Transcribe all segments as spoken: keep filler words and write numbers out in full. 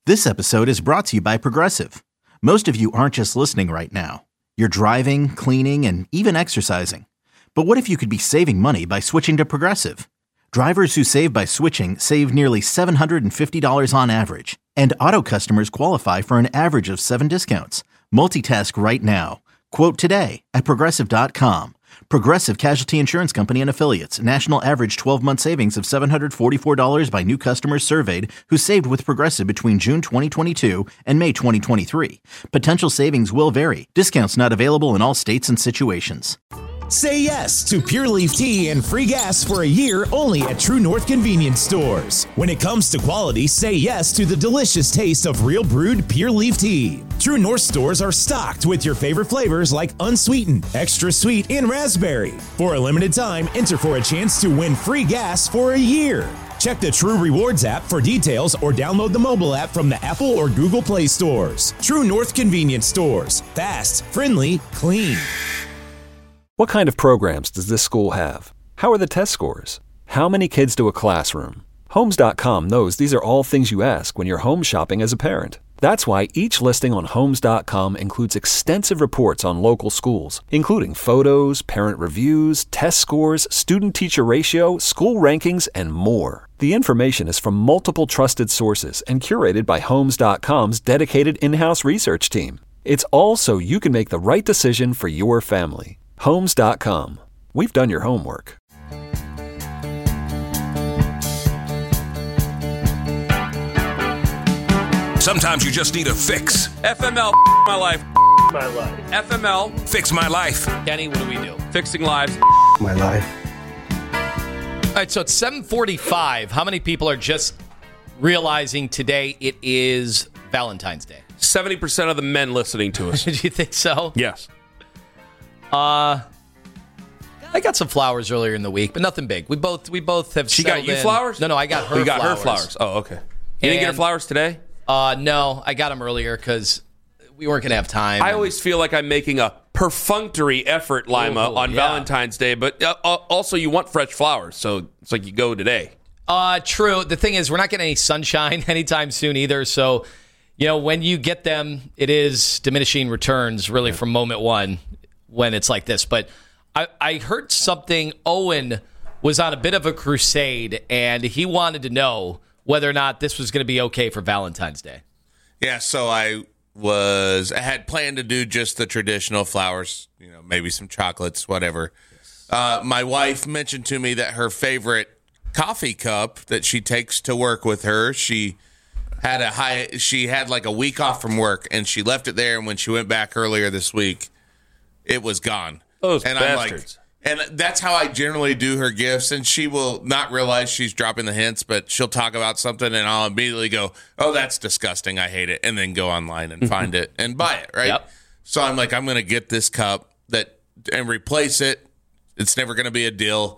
This episode is brought to you by Progressive. Most of you aren't just listening right now. You're driving, cleaning, and even exercising. But what if you could be saving money by switching to Progressive? Drivers who save by switching save nearly seven hundred fifty dollars on average. And auto customers qualify for an average of seven discounts. Multitask right now. Quote today at Progressive dot com. Progressive Casualty Insurance Company and Affiliates. National average twelve-month savings of seven hundred forty-four dollars by new customers surveyed who saved with Progressive between June twenty twenty-two and May twenty twenty-three. Potential savings will vary. Discounts not available in all states and situations. Say yes to Pure Leaf Tea and free gas for a year only at True North Convenience Stores. When it comes to quality, say yes to the delicious taste of real brewed Pure Leaf Tea. True North stores are stocked with your favorite flavors like unsweetened, extra sweet, and raspberry. For a limited time, enter for a chance to win free gas for a year. Check the True Rewards app for details or download the mobile app from the Apple or Google Play stores. True North Convenience Stores. Fast, friendly, clean. What kind of programs does this school have? How are the test scores? How many kids do a classroom? Homes dot com knows these are all things you ask when you're home shopping as a parent. That's why each listing on Homes dot com includes extensive reports on local schools, including photos, parent reviews, test scores, student-teacher ratio, school rankings, and more. The information is from multiple trusted sources and curated by Homes dot com's dedicated in-house research team. It's all so you can make the right decision for your family. Homes dot com. We've done your homework. Sometimes you just need a fix. F M L, my life. My life. F M L, Fix my life. Kenny, what do we do? Fixing lives. My life. All right, so it's seven forty-five. How many people are just realizing today it is Valentine's Day? seventy percent of the men listening to us. Do you think so? Yes. Uh, I got some flowers earlier in the week, but nothing big. We both we both have. She got you in. flowers? No, no, I got her. You got flowers. her flowers. Oh, okay. You And, didn't get her flowers today? Uh, no, I got them earlier because we weren't gonna have time. I always feel like I'm making a perfunctory effort, Lima, Ooh, on yeah. Valentine's Day, but uh, also you want fresh flowers, so it's like you go today. Uh, true. The thing is, we're not getting any sunshine anytime soon either. So, you know, when you get them, it is diminishing returns really from moment one when it's like this. But I, I heard something. Owen was on a bit of a crusade, and he wanted to know whether or not this was going to be okay for Valentine's Day. Yeah, so I was I had planned to do just the traditional flowers, you know, maybe some chocolates, whatever. Uh, my wife mentioned to me that her favorite coffee cup that she takes to work with her, she had a high she had like a week off from work, and she left it there, and when she went back earlier this week, it was gone. Those and bastards. I'm like, and that's how I generally do her gifts, and she will not realize she's dropping the hints, but she'll talk about something, and I'll immediately go, oh, that's disgusting, I hate it, and then go online and find it and buy it, right? Yep. So I'm like, I'm going to get this cup that and replace it. It's never going to be a deal.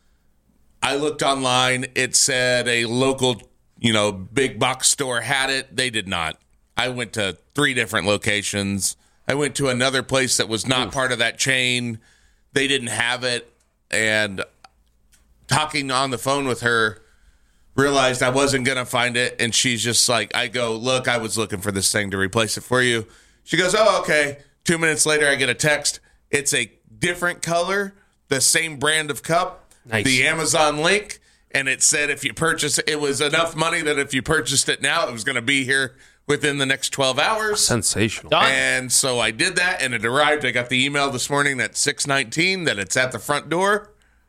I looked online. It said a local, you know, big box store had it. They did not. I went to three different locations. I went to another place that was not Oof. part of that chain. They didn't have it. And talking on the phone with her, realized I wasn't going to find it. And she's just like, I go, look, I was looking for this thing to replace it for you. She goes, oh, okay. Two minutes later, I get a text. It's a different color, the same brand of cup, nice. The Amazon link. And it said if you purchase it, it was enough money that if you purchased it now, it was going to be here within the next twelve hours. Sensational. Done. And so I did that, and it arrived. I got the email this morning at six nineteen that it's at the front door.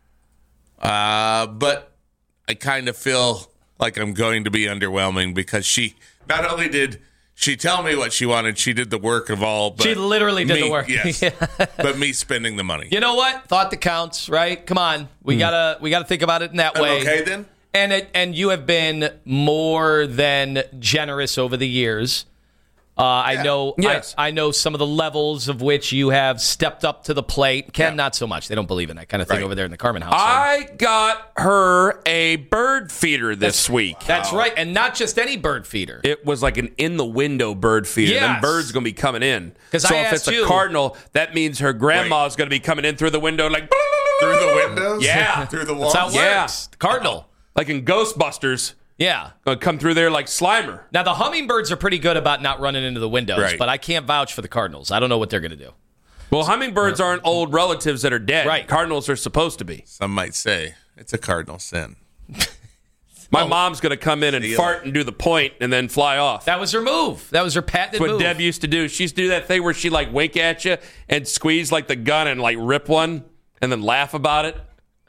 Uh, but I kind of feel like I'm going to be underwhelming because she not only did she tell me what she wanted, she did the work of all. But she literally did me, the work. Yes, Yeah. But me spending the money. You know what? Thought that counts, right? Come on, we mm. gotta we gotta think about it in that I'm way. Okay, then. And it, and you have been more than generous over the years. Uh, I Yeah. know Yes. I, I know some of the levels of which you have stepped up to the plate. Ken, yeah. not so much. They don't believe in that kind of thing right. over there in the Carmen household. I got her a bird feeder this that's, week. That's right. And not just any bird feeder. It was like an in-the-window bird feeder. Yes. Them birds going to be coming in. So I if it's you, a cardinal, that means her grandma's going to be coming in through the window like... Through the windows? Yeah. Through the walls? That's how it yeah. works. Cardinal. Like in Ghostbusters, Yeah. Gonna come through there like Slimer. Now, the Hummingbirds are pretty good about not running into the windows, Right. but I can't vouch for the Cardinals. I don't know what they're going to do. Well, hummingbirds aren't old relatives that are dead. Right. Cardinals are supposed to be. Some might say it's a cardinal sin. My mom's going to come in and See you fart later. and do the point and then fly off. That was her move. That was her patented That's what move. Deb used to do. She used to do that thing where she like wink at you and squeeze like the gun and like rip one and then laugh about it.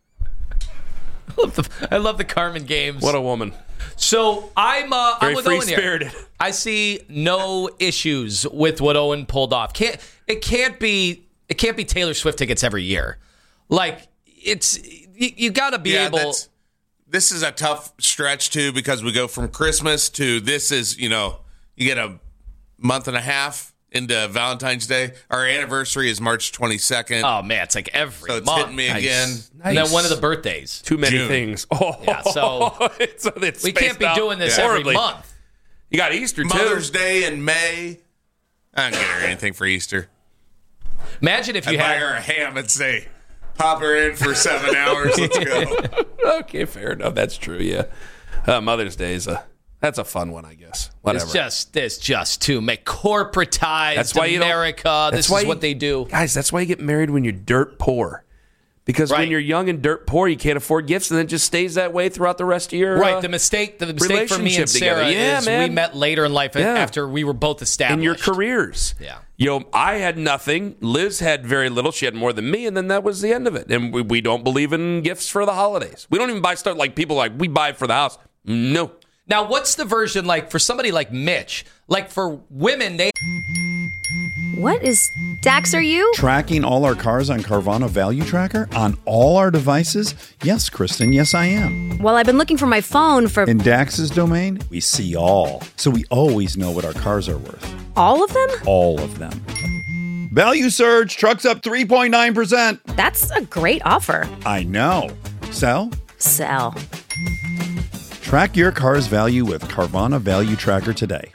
I love the, I love the Carmen games. What a woman. So I'm uh, Very I'm with Owen here. free-spirited. I see no issues with what Owen pulled off. Can't it can't be it can't be Taylor Swift tickets every year. Like it's you, you got to be Yeah, able. that's- This is a tough stretch, too, because we go from Christmas to this is, you know, you get a month and a half into Valentine's Day. Our anniversary is March twenty-second. Oh man, it's like every so it's month. hitting me again. And then one of the birthdays. Too many June. things. Oh, Yeah, so it's, it's we can't spaced be out doing this horribly. every month. You got Easter, too. Mother's Day in May. I don't get her anything for Easter. Imagine if I you buy had her a ham and say, pop her in for seven hours. Let's go. Okay, fair enough. That's true, yeah. Uh, Mother's Day is a... That's a fun one, I guess. Whatever. It's just this just to make corporatized That's why you don't- America. that's This why is you- what they do. Guys, that's why you get married when you're dirt poor. Because when Right. you're young and dirt poor, you can't afford gifts, and it just stays that way throughout the rest of your Right. uh, The mistake the mistake for me and relationship together. Sarah Yeah, is man. we met later in life Yeah. after we were both established. in your careers. Yeah. You know, I had nothing. Liz had very little. She had more than me, and then that was the end of it. And we, we don't believe in gifts for the holidays. We don't even buy stuff like people like, we buy it for the house. No. Now, what's the version like for somebody like Mitch? Like for women, they What is Dax, are you? Tracking all our cars on Carvana Value Tracker on all our devices? Yes, Kristen, yes, I am. Well, I've been looking for my phone for In Dax's domain, we see all. So we always know what our cars are worth. all of them? All of them. Value surge, trucks up three point nine percent. That's a great offer. I know. Sell? Sell. Track your car's value with Carvana Value Tracker today.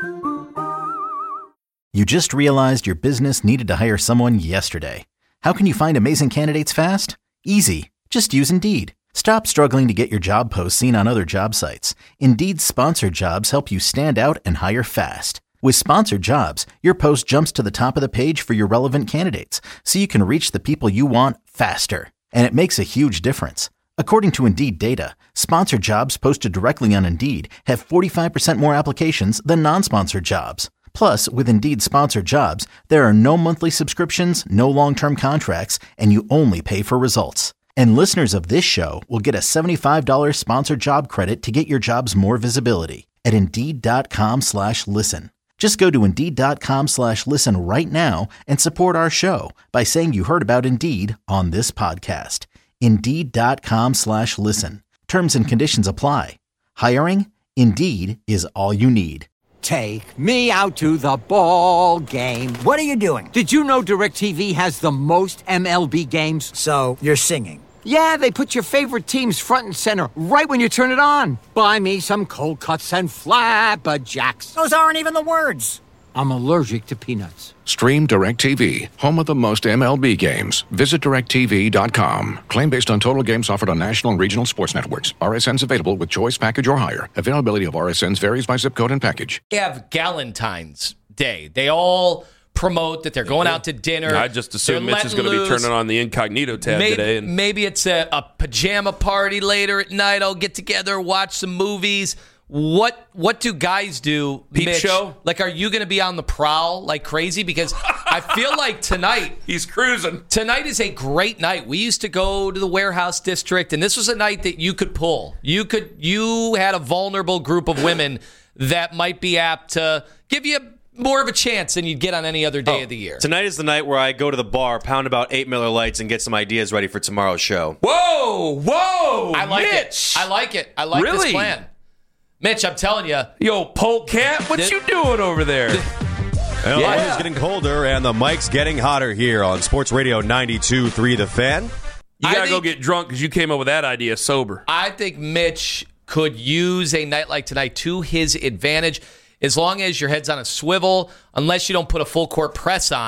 You just realized your business needed to hire someone yesterday. How can you find amazing candidates fast? Easy. Just use Indeed. Stop struggling to get your job posts seen on other job sites. Indeed's sponsored jobs help you stand out and hire fast. With sponsored jobs, your post jumps to the top of the page for your relevant candidates, so you can reach the people you want faster. And it makes a huge difference. According to Indeed data, sponsored jobs posted directly on Indeed have forty-five percent more applications than non-sponsored jobs. Plus, with Indeed sponsored jobs, there are no monthly subscriptions, no long-term contracts, and you only pay for results. And listeners of this show will get a seventy-five dollars sponsored job credit to get your jobs more visibility at Indeed.com slash listen. Just go to Indeed.com slash listen right now and support our show by saying you heard about Indeed on this podcast. Indeed.com slash listen. Terms and conditions apply. Hiring? Indeed is all you need. Take me out to the ball game. What are you doing? Did you know DirecTV has the most M L B games? So, you're singing. Yeah, they put your favorite teams front and center right when you turn it on. Buy me some cold cuts and flapjacks. Those aren't even the words. I'm allergic to peanuts. Stream DirecTV, home of the most M L B games. Visit direct T V dot com. Claim based on total games offered on national and regional sports networks. R S Ns available with choice package or higher. Availability of R S Ns varies by zip code and package. They have Galentine's Day. They all promote that they're going out to dinner. I just assume They're Mitch is letting going to be loose. turning on the incognito tab Maybe, today. And maybe it's a, a pajama party later at night. I'll get together, watch some movies. What what do guys do? Peep Mitch? show? Like, are you going to be on the prowl like crazy? Because I feel like tonight, he's cruising. tonight is a great night. We used to go to the warehouse district, and this was a night that you could pull. You could you had a vulnerable group of women that might be apt to give you more of a chance than you'd get on any other day Oh, of the year. Tonight is the night where I go to the bar, pound about eight Miller Lights, and get some ideas ready for tomorrow's show. Whoa, whoa, I like Mitch. it. I like it. I like Really? this plan. Mitch, I'm telling you. Yo, Polecat, what Did- you doing over there? Well, Yeah. life is getting colder, and the mic's getting hotter here on Sports Radio ninety-two point three The Fan. You I gotta go think- get drunk because you came up with that idea sober. I think Mitch could use a night like tonight to his advantage as long as your head's on a swivel, unless you don't put a full court press on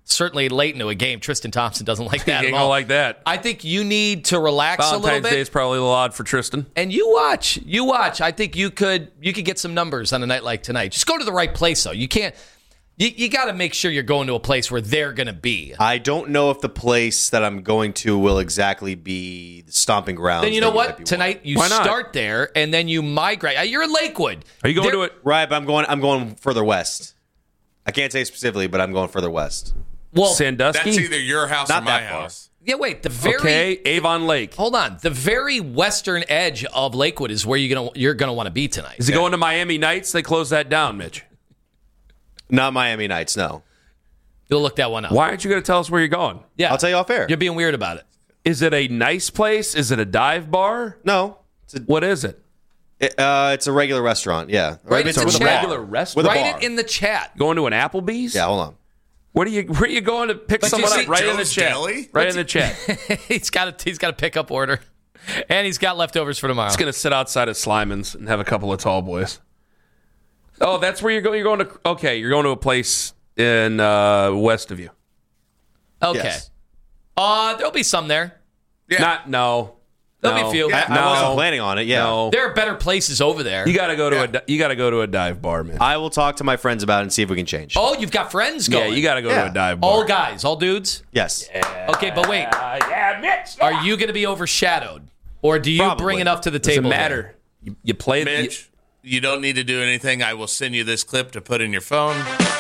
certainly late into a game. Tristan Thompson doesn't like that He at ain't all. gonna like that. I think you need to relax a little Valentine's bit. Day is probably a little odd for Tristan. And you watch. You watch. I think you could you could get some numbers on a night like tonight. Just go to the right place, though. You can't. You, you got to make sure you're going to a place where they're going to be. I don't know if the place that I'm going to will exactly be the stomping grounds. Then you know that what? might be Tonight you Why not? start there and then you migrate. Uh, You're in Lakewood. Are you going There- to it? Right, but I'm going. I'm going further west. I can't say specifically, but I'm going further west. Well, Sandusky? That's either your house Not or my that far. house. yeah. Wait. The very Okay, Avon Lake. hold on. The very western edge of Lakewood is where you're gonna you're gonna want to be tonight. Is he going to Miami Nights? They closed that down, Mitch. Not Miami Nights. No. You'll look that one up. Why aren't you going to tell us where you're going? Yeah, I'll tell you off air. You're being weird about it. Is it a nice place? Is it a dive bar? No. It's a, What is it? it, uh, it's a regular restaurant. Yeah. Right it's into with the a chat. bar. Regular restaurant? With a Write bar. it in the chat. Going to an Applebee's? Yeah. Hold on. Where do you where are you going to pick But you someone see- up? Right in the Joe's chat. Deli? Right in the chat. he's got a he's got a pickup order, and he's got leftovers for tomorrow. It's going to sit outside of Slyman's and have a couple of tall boys. Oh, that's where you're going. You're going to. Okay, you're going to a place in uh, west of you. Okay. Yes. Uh, there'll be some there. Yeah. Not no. There'll no. be a few. I, I No. wasn't planning on it. Yeah. No. There are better places over there. You got to go to Yeah. a di- you got to go to a dive bar, man. I will talk to my friends about it and see if we can change. Oh, you've got friends yeah, going. you got to go Yeah. to a dive bar. all guys, all dudes. Yes. Okay, but wait, Uh, yeah, Mitch. are you going to be overshadowed, or do you Probably. bring enough to the Doesn't table? matter. You, you play the- Mitch, you don't need to do anything. I will send you this clip to put in your phone.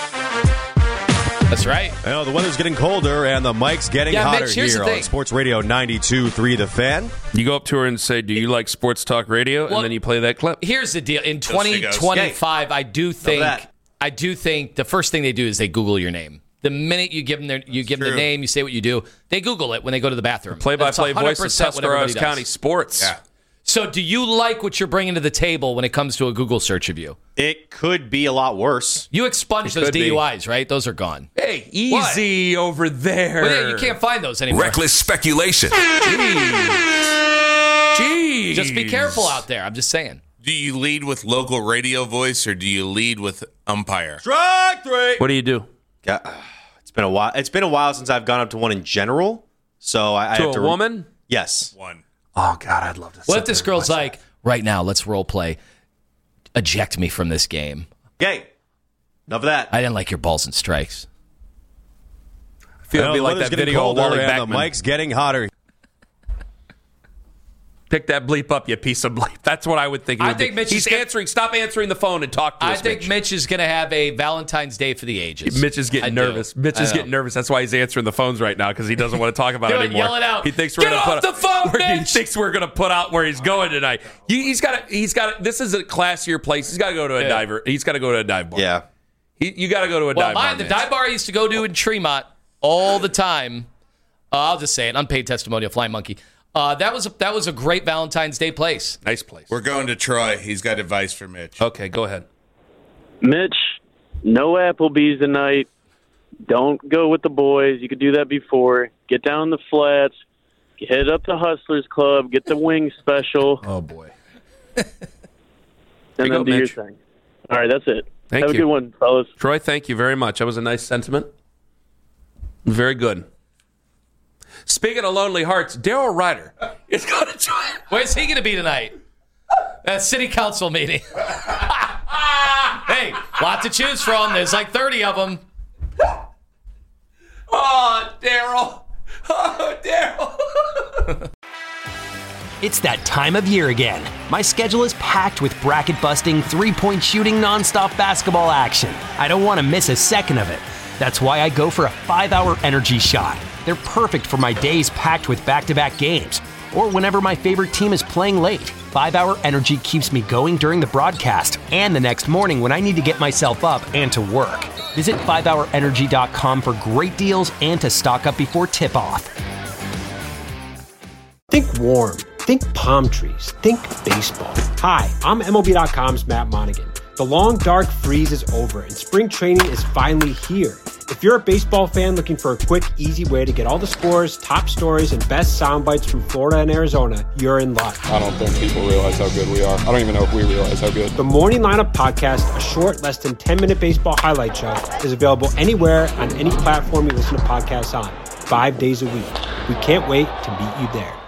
That's right. Uh, I know the weather's getting colder and the mic's getting Yeah, hotter Mitch, here's here the thing. on Sports Radio ninety-two point three The Fan. You go up to her and say, "Do you like sports talk radio?" Well, and then you play that clip. Here's the deal. In she twenty goes. twenty-five, I do think that. I do think the first thing they do is they Google your name. The minute you give them their you give them the True. name, you say what you do, they Google it when they go to the bathroom. Play-by-play That's voice of one hundred percent what everybody Tuscarawas does. County sports. Yeah. So, do you like what you're bringing to the table when it comes to a Google search of you? It could be a lot worse. You expunged It those could be. D U Is, right? Those are gone. Hey, easy over there. Well, yeah, you can't find those anymore. Reckless speculation. Jeez. Just be careful out there. I'm just saying. Do you lead with local radio voice or do you lead with umpire? Strike three. What do you do? Yeah, it's been a while. It's been a while since I've gone up to one in general. So I, I To have a to woman? Yes. One. Oh God, I'd love to. What sit if this there and girl's watch like, right now, let's role play. Eject me from this game. Okay. Enough of that. I didn't like your balls and strikes. that. I feel it'd be like that video of Wally and Backman. the mic's getting hotter. Pick that bleep up, you piece of bleep. That's what I would think. It I would think be. Mitch is He's gonna- answering. Stop answering the phone and talk to I us. think Mitch. Mitch is going to have a Valentine's Day for the ages. Mitch is getting I do. nervous. Mitch I is know. getting nervous. That's why he's answering the phones right now because he doesn't want to talk about Do it it, anymore. yell it out. He thinks we're Get going to off put the phone, where He Mitch! thinks we're going to put out where he's going tonight. You, he's got to. He's got. This is a classier place. He's got to go to a Yeah. diver. He's got to go to a dive bar. Yeah. He, you got to go to a Well, dive mine, bar. the Mitch. dive bar I used to go to in Tremont all the time. Uh, I'll just say it. Unpaid testimonial, Flying Monkey. Uh, that was a, that was a great Valentine's Day place. Nice place. We're going to Troy. He's got advice for Mitch. Okay, go ahead. Mitch, no Applebee's tonight. Don't go with the boys. You could do that before. Get down the flats. Head up to Hustlers Club. Get the wing special. Oh boy. and you then go, do Mitch. your thing. All right, that's it. Thank Have you. a good one, fellas. Troy, thank you very much. That was a nice sentiment. Very good. Speaking of lonely hearts, Daryl Ryder is going to join. Where's he going to be tonight? That city council meeting. Hey, lot to choose from. There's like thirty of them. Oh, Daryl. Oh, Daryl. It's that time of year again. My schedule is packed with bracket-busting, three-point shooting, nonstop basketball action. I don't want to miss a second of it. That's why I go for a five-hour energy shot. They're perfect for my days packed with back-to-back games, or whenever my favorite team is playing late. five-hour energy keeps me going during the broadcast and the next morning when I need to get myself up and to work. Visit five hour energy dot com for great deals and to stock up before tip-off. Think warm. Think palm trees. Think baseball. Hi, I'm M L B dot com's Matt Monaghan. The long, dark freeze is over, and spring training is finally here. If you're a baseball fan looking for a quick, easy way to get all the scores, top stories, and best sound bites from Florida and Arizona, you're in luck. I don't think people realize how good we are. I don't even know if we realize how good. The Morning Lineup Podcast, a short, less than ten-minute baseball highlight show, is available anywhere on any platform you listen to podcasts on, five days a week. We can't wait to meet you there.